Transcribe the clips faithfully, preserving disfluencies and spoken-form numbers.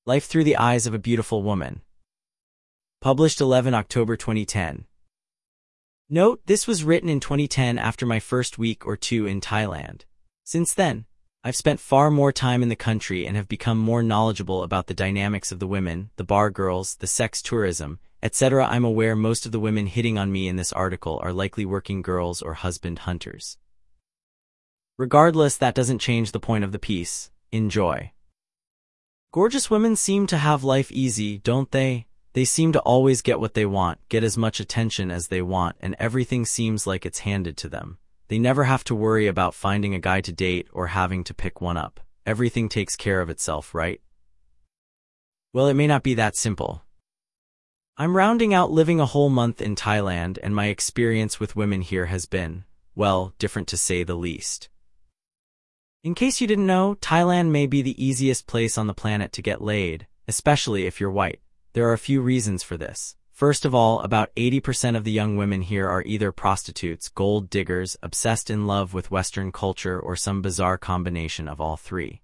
Life Through the Eyes of a Beautiful Woman. Published eleventh of October twenty ten. Note, this was written in twenty ten after my first week or two in Thailand. Since then, I've spent far more time in the country and have become more knowledgeable about the dynamics of the women, the bar girls, the sex tourism, et cetera. I'm aware most of the women hitting on me in this article are likely working girls or husband hunters. Regardless, that doesn't change the point of the piece. Enjoy. Gorgeous women seem to have life easy, don't they? They seem to always get what they want, get as much attention as they want, and everything seems like it's handed to them. They never have to worry about finding a guy to date or having to pick one up. Everything takes care of itself, right? Well, it may not be that simple. I'm rounding out living a whole month in Thailand, and my experience with women here has been, well, different to say the least. In case you didn't know, Thailand may be the easiest place on the planet to get laid, especially if you're white. There are a few reasons for this. First of all, about eighty percent of the young women here are either prostitutes, gold diggers, obsessed in love with Western culture, or some bizarre combination of all three.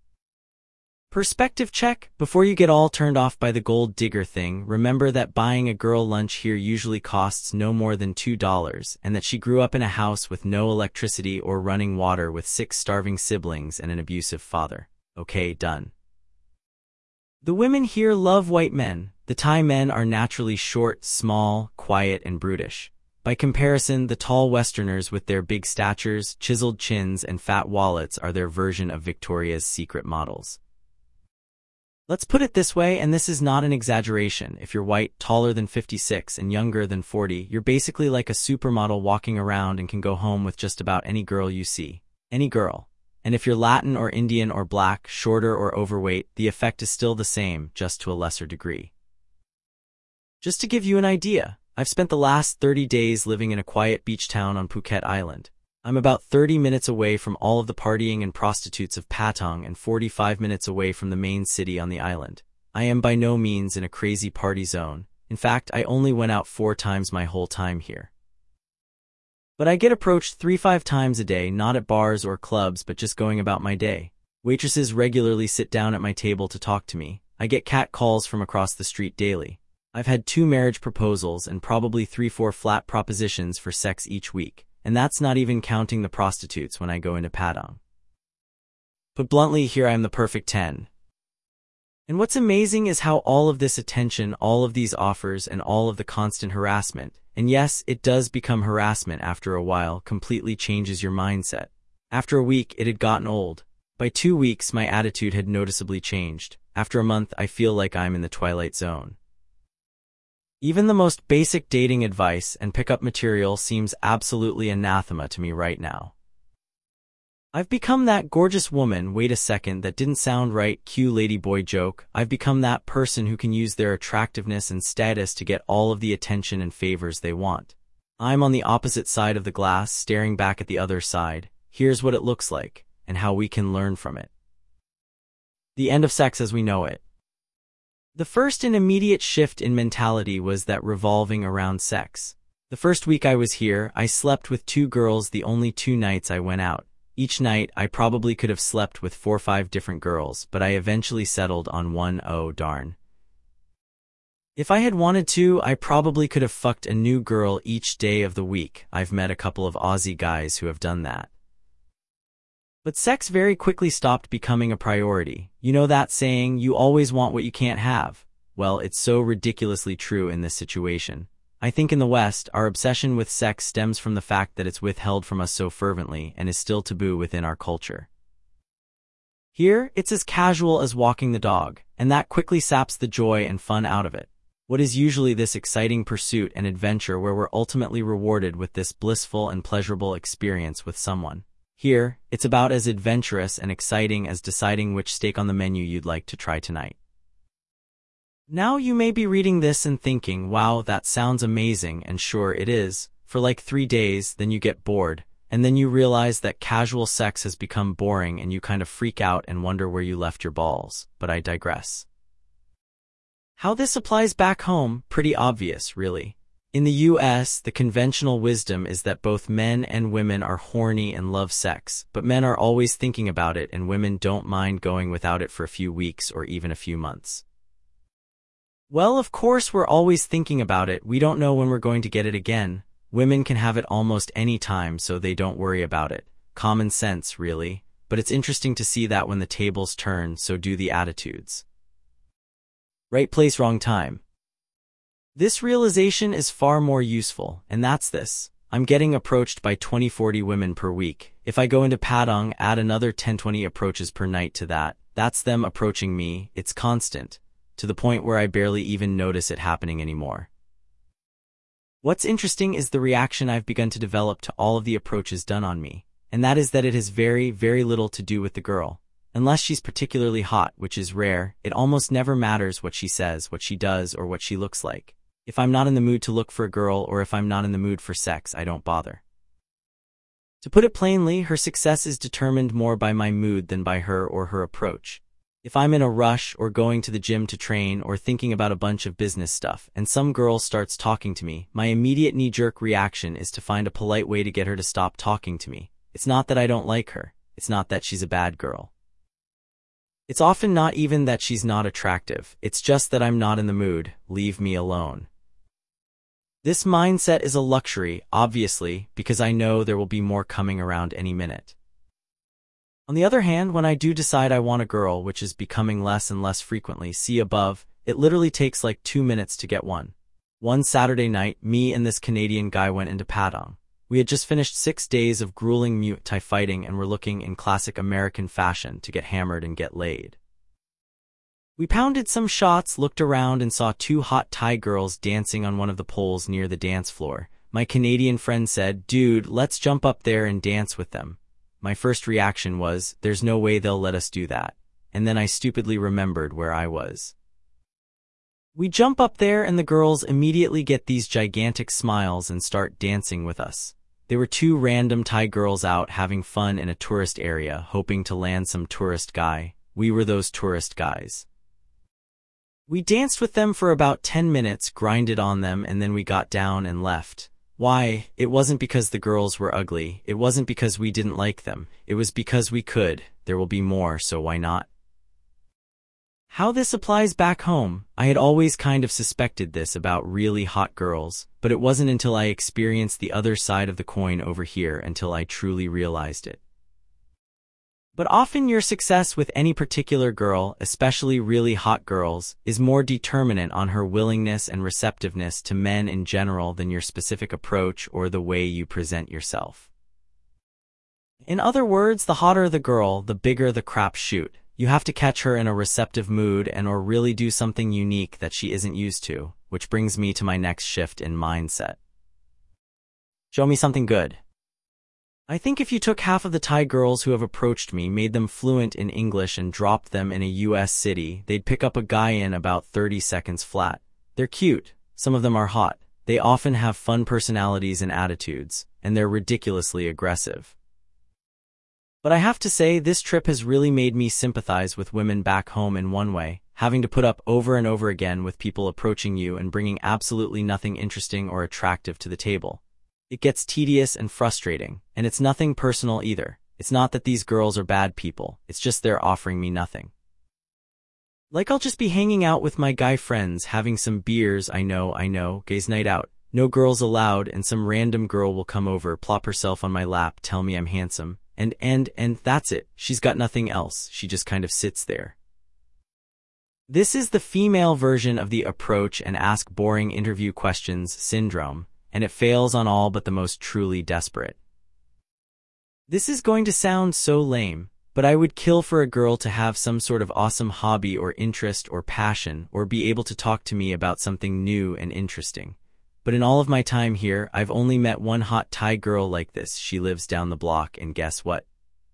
Perspective check. Before you get all turned off by the gold digger thing, remember that buying a girl lunch here usually costs no more than two dollars, and that she grew up in a house with no electricity or running water with six starving siblings and an abusive father. Okay, done. The women here love white men. The Thai men are naturally short, small, quiet, and brutish. By comparison, the tall Westerners with their big statures, chiseled chins, and fat wallets are their version of Victoria's Secret models. Let's put it this way, and this is not an exaggeration. If you're white, taller than fifty-six, and younger than forty, you're basically like a supermodel walking around and can go home with just about any girl you see. Any girl. And if you're Latin or Indian or black, shorter or overweight, the effect is still the same, just to a lesser degree. Just to give you an idea, I've spent the last thirty days living in a quiet beach town on Phuket Island. I'm about thirty minutes away from all of the partying and prostitutes of Patong and forty-five minutes away from the main city on the island. I am by no means in a crazy party zone. In fact, I only went out four times my whole time here. But I get approached three five times a day, not at bars or clubs, but just going about my day. Waitresses regularly sit down at my table to talk to me. I get cat calls from across the street daily. I've had two marriage proposals and probably three four flat propositions for sex each week. And that's not even counting the prostitutes when I go into Patong. Put bluntly, here I am the perfect ten. And what's amazing is how all of this attention, all of these offers, and all of the constant harassment, and yes, it does become harassment after a while, completely changes your mindset. After a week, it had gotten old. By two weeks, my attitude had noticeably changed. After a month, I feel like I'm in the twilight zone. Even the most basic dating advice and pickup material seems absolutely anathema to me right now. I've become that gorgeous woman, wait a second, that didn't sound right, cue ladyboy joke. I've become that person who can use their attractiveness and status to get all of the attention and favors they want. I'm on the opposite side of the glass, staring back at the other side. Here's what it looks like, and how we can learn from it. The end of sex as we know it. The first and immediate shift in mentality was that revolving around sex. The first week I was here, I slept with two girls the only two nights I went out. Each night, I probably could have slept with four or five different girls, but I eventually settled on one. Oh darn. If I had wanted to, I probably could have fucked a new girl each day of the week. I've met a couple of Aussie guys who have done that. But sex very quickly stopped becoming a priority. You know that saying, you always want what you can't have? Well, it's so ridiculously true in this situation. I think in the West, our obsession with sex stems from the fact that it's withheld from us so fervently and is still taboo within our culture. Here, it's as casual as walking the dog, and that quickly saps the joy and fun out of it. What is usually this exciting pursuit and adventure where we're ultimately rewarded with this blissful and pleasurable experience with someone. Here, it's about as adventurous and exciting as deciding which steak on the menu you'd like to try tonight. Now you may be reading this and thinking, wow, that sounds amazing, and sure it is, for like three days, then you get bored, and then you realize that casual sex has become boring and you kind of freak out and wonder where you left your balls, but I digress. How this applies back home, pretty obvious, really. In the U S, the conventional wisdom is that both men and women are horny and love sex, but men are always thinking about it and women don't mind going without it for a few weeks or even a few months. Well, of course we're always thinking about it. We don't know when we're going to get it again. Women can have it almost any time, so they don't worry about it. Common sense, really. But it's interesting to see that when the tables turn, so do the attitudes. Right place, wrong time. This realization is far more useful, and that's this. I'm getting approached by twenty to forty women per week. If I go into Padang, add another ten to twenty approaches per night to that. That's them approaching me. It's constant, to the point where I barely even notice it happening anymore. What's interesting is the reaction I've begun to develop to all of the approaches done on me, and that is that it has very, very little to do with the girl. Unless she's particularly hot, which is rare, it almost never matters what she says, what she does, or what she looks like. If I'm not in the mood to look for a girl or if I'm not in the mood for sex, I don't bother. To put it plainly, her success is determined more by my mood than by her or her approach. If I'm in a rush or going to the gym to train or thinking about a bunch of business stuff and some girl starts talking to me, my immediate knee-jerk reaction is to find a polite way to get her to stop talking to me. It's not that I don't like her. It's not that she's a bad girl. It's often not even that she's not attractive. It's just that I'm not in the mood. Leave me alone. This mindset is a luxury, obviously, because I know there will be more coming around any minute. On the other hand, when I do decide I want a girl, which is becoming less and less frequently, see above, it literally takes like two minutes to get one. One Saturday night, me and this Canadian guy went into Padang. We had just finished six days of grueling Muay Thai fighting and were looking in classic American fashion to get hammered and get laid. We pounded some shots, looked around, and saw two hot Thai girls dancing on one of the poles near the dance floor. My Canadian friend said, "Dude, let's jump up there and dance with them." My first reaction was, there's no way they'll let us do that. And then I stupidly remembered where I was. We jump up there and the girls immediately get these gigantic smiles and start dancing with us. They were two random Thai girls out having fun in a tourist area, hoping to land some tourist guy. We were those tourist guys. We danced with them for about ten minutes, grinded on them, and then we got down and left. Why? It wasn't because the girls were ugly. It wasn't because we didn't like them. It was because we could. There will be more, so why not? How this applies back home, I had always kind of suspected this about really hot girls, but it wasn't until I experienced the other side of the coin over here until I truly realized it. But often your success with any particular girl, especially really hot girls, is more determinant on her willingness and receptiveness to men in general than your specific approach or the way you present yourself. In other words, the hotter the girl, the bigger the crap shoot. You have to catch her in a receptive mood and or really do something unique that she isn't used to, which brings me to my next shift in mindset. Show me something good. I think if you took half of the Thai girls who have approached me, made them fluent in English and dropped them in a U S city, they'd pick up a guy in about thirty seconds flat. They're cute. Some of them are hot. They often have fun personalities and attitudes, and they're ridiculously aggressive. But I have to say, this trip has really made me sympathize with women back home in one way, having to put up over and over again with people approaching you and bringing absolutely nothing interesting or attractive to the table. It gets tedious and frustrating, and it's nothing personal either. It's not that these girls are bad people, it's just they're offering me nothing. Like I'll just be hanging out with my guy friends, having some beers, I know, I know, gays night out, no girls allowed, and some random girl will come over, plop herself on my lap, tell me I'm handsome, and, and, and that's it. She's got nothing else, she just kind of sits there. This is the female version of the approach and ask boring interview questions syndrome, and it fails on all but the most truly desperate. This is going to sound so lame, but I would kill for a girl to have some sort of awesome hobby or interest or passion or be able to talk to me about something new and interesting. But in all of my time here, I've only met one hot Thai girl like this. She lives down the block, and guess what?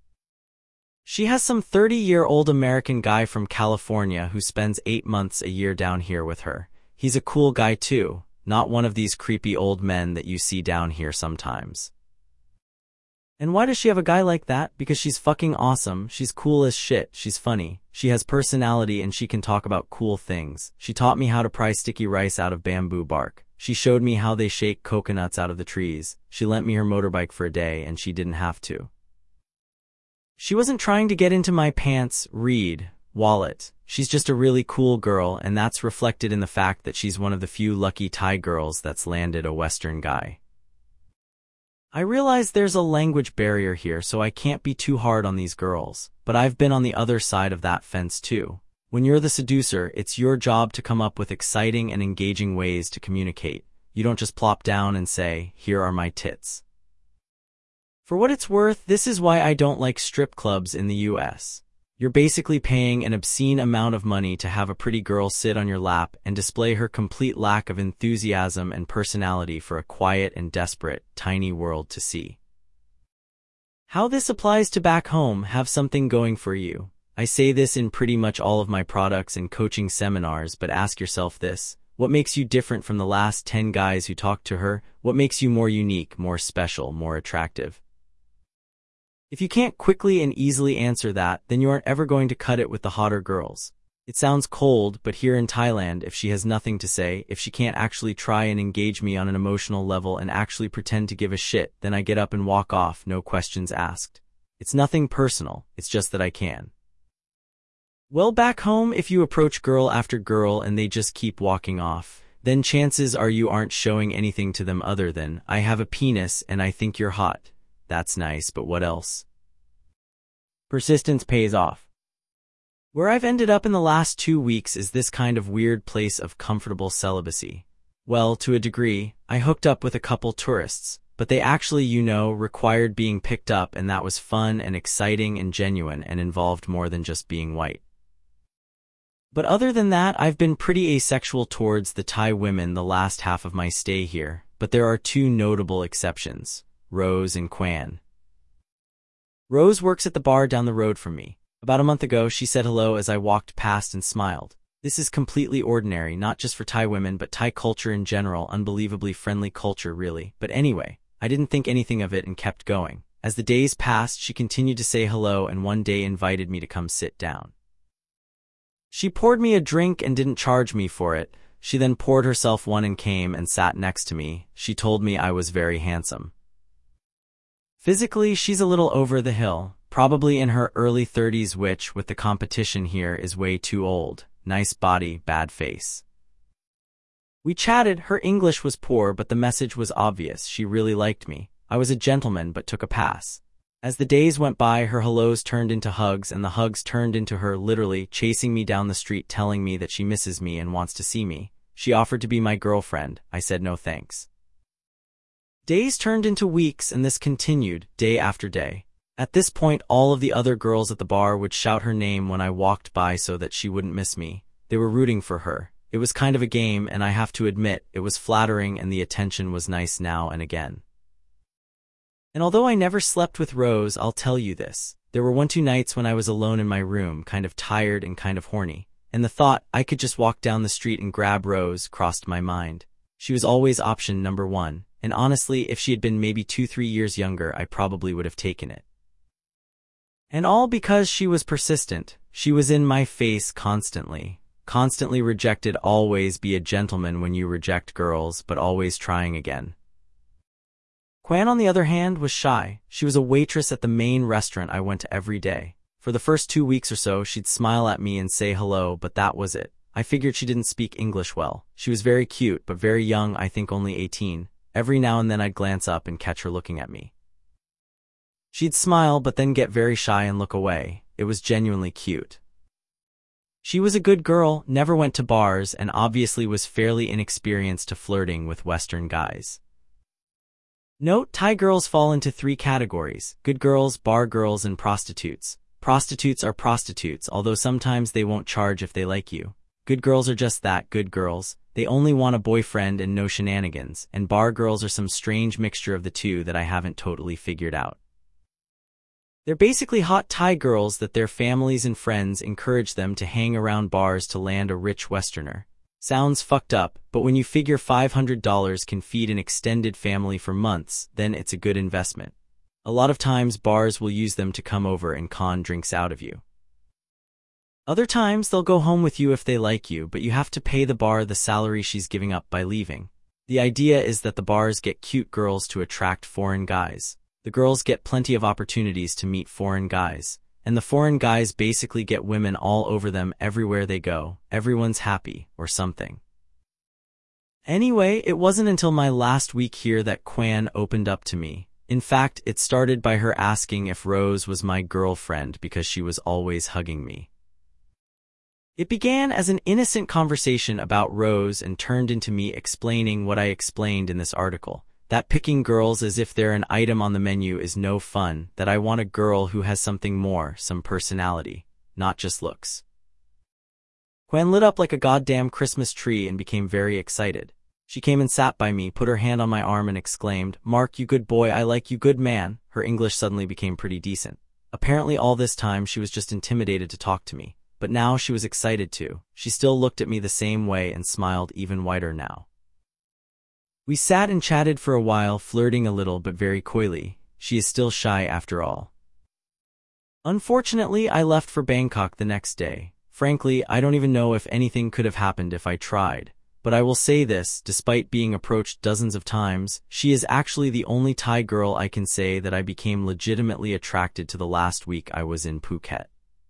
She has some thirty-year-old American guy from California who spends eight months a year down here with her. He's a cool guy too. Not one of these creepy old men that you see down here sometimes. And why does she have a guy like that? Because she's fucking awesome, she's cool as shit, she's funny, she has personality and she can talk about cool things. She taught me how to pry sticky rice out of bamboo bark. She showed me how they shake coconuts out of the trees. She lent me her motorbike for a day and she didn't have to. She wasn't trying to get into my pants, read, wallet. She's just a really cool girl, and that's reflected in the fact that she's one of the few lucky Thai girls that's landed a Western guy. I realize there's a language barrier here, so I can't be too hard on these girls, but I've been on the other side of that fence too. When you're the seducer, it's your job to come up with exciting and engaging ways to communicate. You don't just plop down and say, "Here are my tits." For what it's worth, this is why I don't like strip clubs in the U S. You're basically paying an obscene amount of money to have a pretty girl sit on your lap and display her complete lack of enthusiasm and personality for a quiet and desperate, tiny world to see. How this applies to back home, have something going for you. I say this in pretty much all of my products and coaching seminars, but ask yourself this: what makes you different from the last ten guys who talked to her? What makes you more unique, more special, more attractive? If you can't quickly and easily answer that, then you aren't ever going to cut it with the hotter girls. It sounds cold, but here in Thailand, if she has nothing to say, if she can't actually try and engage me on an emotional level and actually pretend to give a shit, then I get up and walk off, no questions asked. It's nothing personal, it's just that I can. Well, back home, if you approach girl after girl and they just keep walking off, then chances are you aren't showing anything to them other than, "I have a penis and I think you're hot." That's nice, but what else? Persistence pays off. Where I've ended up in the last two weeks is this kind of weird place of comfortable celibacy. Well, to a degree, I hooked up with a couple tourists, but they actually, you know, required being picked up, and that was fun and exciting and genuine and involved more than just being white. But other than that, I've been pretty asexual towards the Thai women the last half of my stay here, but there are two notable exceptions: Rose and Quan. Rose works at the bar down the road from me. About a month ago, she said hello as I walked past and smiled. This is completely ordinary, not just for Thai women, but Thai culture in general, unbelievably friendly culture really. But anyway, I didn't think anything of it and kept going. As the days passed, she continued to say hello and one day invited me to come sit down. She poured me a drink and didn't charge me for it. She then poured herself one and came and sat next to me. She told me I was very handsome. Physically, she's a little over the hill, probably in her early thirties, which, with the competition here, is way too old. Nice body, bad face. We chatted. Her English was poor, but the message was obvious. She really liked me. I was a gentleman, but took a pass. As the days went by, her hellos turned into hugs, and the hugs turned into her literally chasing me down the street, telling me that she misses me and wants to see me. She offered to be my girlfriend. I said no thanks. Days turned into weeks, and this continued, day after day. At this point, all of the other girls at the bar would shout her name when I walked by so that she wouldn't miss me. They were rooting for her. It was kind of a game, and I have to admit, it was flattering and the attention was nice now and again. And although I never slept with Rose, I'll tell you this. There were one two nights when I was alone in my room, kind of tired and kind of horny, and the thought I could just walk down the street and grab Rose crossed my mind. She was always option number one, and honestly, if she had been maybe two, three years younger, I probably would have taken it. And all because she was persistent. She was in my face constantly. Constantly rejected. Always be a gentleman when you reject girls, but always trying again. Quan, on the other hand, was shy. She was a waitress at the main restaurant I went to every day. For the first two weeks or so, she'd smile at me and say hello, but that was it. I figured she didn't speak English well. She was very cute, but very young, I think only eighteen. Every now and then I'd glance up and catch her looking at me. She'd smile, but then get very shy and look away. It was genuinely cute. She was a good girl, never went to bars, and obviously was fairly inexperienced to flirting with Western guys. Note, Thai girls fall into three categories: good girls, bar girls, and prostitutes. Prostitutes are prostitutes, although sometimes they won't charge if they like you. Good girls are just that, good girls. They only want a boyfriend and no shenanigans, and bar girls are some strange mixture of the two that I haven't totally figured out. They're basically hot Thai girls that their families and friends encourage them to hang around bars to land a rich Westerner. Sounds fucked up, but when you figure five hundred dollars can feed an extended family for months, then it's a good investment. A lot of times bars will use them to come over and con drinks out of you. Other times they'll go home with you if they like you, but you have to pay the bar the salary she's giving up by leaving. The idea is that the bars get cute girls to attract foreign guys. The girls get plenty of opportunities to meet foreign guys, and the foreign guys basically get women all over them everywhere they go. Everyone's happy, or something. Anyway, it wasn't until my last week here that Quan opened up to me. In fact, it started by her asking if Rose was my girlfriend because she was always hugging me. It began as an innocent conversation about Rose and turned into me explaining what I explained in this article, that picking girls as if they're an item on the menu is no fun, that I want a girl who has something more, some personality, not just looks. Quan lit up like a goddamn Christmas tree and became very excited. She came and sat by me, put her hand on my arm and exclaimed, "Mark, you good boy, I like you, good man." Her English suddenly became pretty decent. Apparently all this time she was just intimidated to talk to me, but now she was excited too. She still looked at me the same way and smiled even wider now. We sat and chatted for a while, flirting a little but very coyly. She is still shy after all. Unfortunately, I left for Bangkok the next day. Frankly, I don't even know if anything could have happened if I tried. But I will say this, despite being approached dozens of times, she is actually the only Thai girl I can say that I became legitimately attracted to the last week I was in Phuket.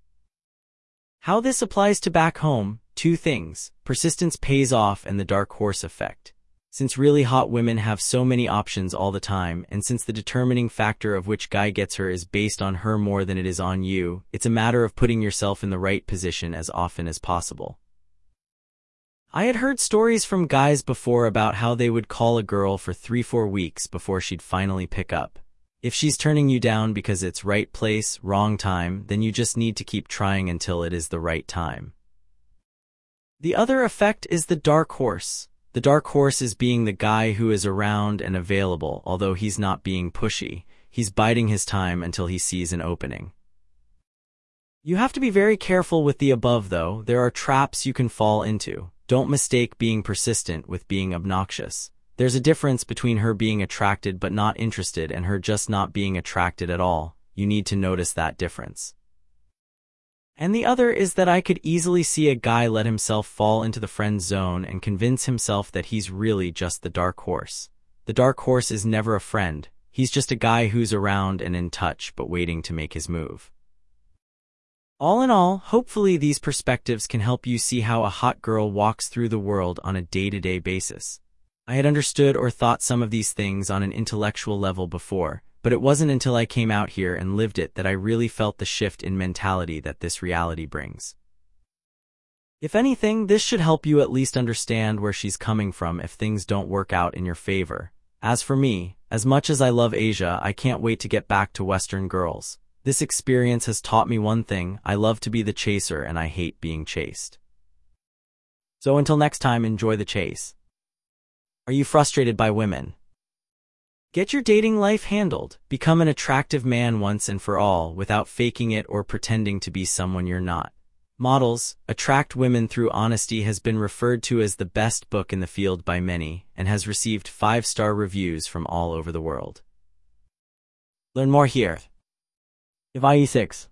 How this applies to back home, two things: persistence pays off and the dark horse effect. Since really hot women have so many options all the time, and since the determining factor of which guy gets her is based on her more than it is on you, it's a matter of putting yourself in the right position as often as possible. I had heard stories from guys before about how they would call a girl for three, four weeks before she'd finally pick up. If she's turning you down because it's right place, wrong time, then you just need to keep trying until it is the right time. The other effect is the dark horse. The dark horse is being the guy who is around and available, although he's not being pushy. He's biding his time until he sees an opening. You have to be very careful with the above though. There are traps you can fall into. Don't mistake being persistent with being obnoxious. There's a difference between her being attracted but not interested and her just not being attracted at all. You need to notice that difference. And the other is that I could easily see a guy let himself fall into the friend zone and convince himself that he's really just the dark horse. The dark horse is never a friend. He's just a guy who's around and in touch but waiting to make his move. All in all, hopefully these perspectives can help you see how a hot girl walks through the world on a day-to-day basis. I had understood or thought some of these things on an intellectual level before, but it wasn't until I came out here and lived it that I really felt the shift in mentality that this reality brings. If anything, this should help you at least understand where she's coming from if things don't work out in your favor. As for me, as much as I love Asia, I can't wait to get back to Western girls. This experience has taught me one thing: I love to be the chaser and I hate being chased. So until next time, enjoy the chase. Are you frustrated by women? Get your dating life handled. Become an attractive man once and for all without faking it or pretending to be someone you're not. Models, Attract Women Through Honesty has been referred to as the best book in the field by many and has received five-star reviews from all over the world. Learn more here. If I E six